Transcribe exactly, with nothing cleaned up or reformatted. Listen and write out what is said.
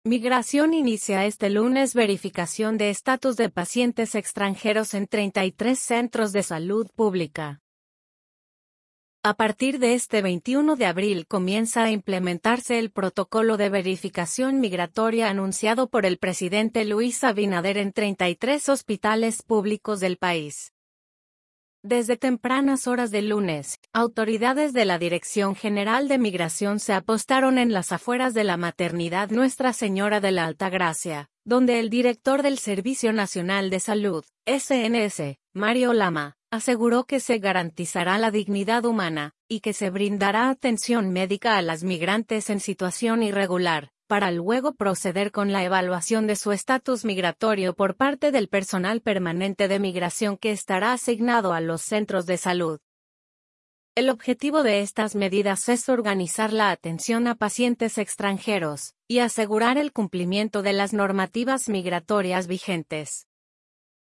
Migración inicia este lunes verificación de estatus de pacientes extranjeros en treinta y tres centros de salud pública. A partir de este veintiuno de abril comienza a implementarse el protocolo de verificación migratoria anunciado por el presidente Luis Abinader en treinta y tres hospitales públicos del país. Desde tempranas horas del lunes, autoridades de la Dirección General de Migración se apostaron en las afueras de la maternidad Nuestra Señora de la Altagracia, donde el director del Servicio Nacional de Salud, S N S, Mario Lama, aseguró que se garantizará la dignidad humana, y que se brindará atención médica a las migrantes en situación irregular, para luego proceder con la evaluación de su estatus migratorio por parte del personal permanente de migración que estará asignado a los centros de salud. El objetivo de estas medidas es organizar la atención a pacientes extranjeros, y asegurar el cumplimiento de las normativas migratorias vigentes.